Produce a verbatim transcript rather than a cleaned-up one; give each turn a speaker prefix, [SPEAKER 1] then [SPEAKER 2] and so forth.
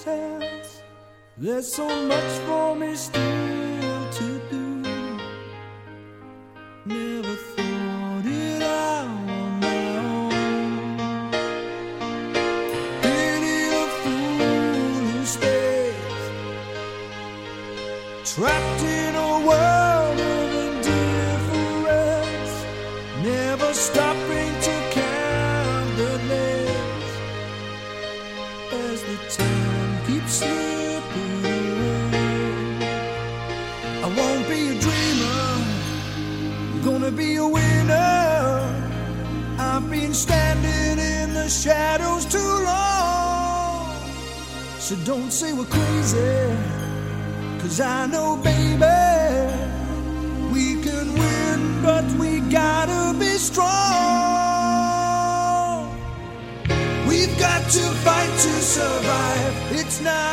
[SPEAKER 1] else. There's so much for me still to do. Never thought it out on my own. Pity the fool who stays trapped in a world of indifference, never stopping to count the days as the time keeps slipping away. I won't be a dreamer, I'm gonna be a winner. I've been standing in the shadows too long, so don't say we're crazy, 'cause I know, baby, we can win, but we gotta be strong. We've got to fight to survive. It's not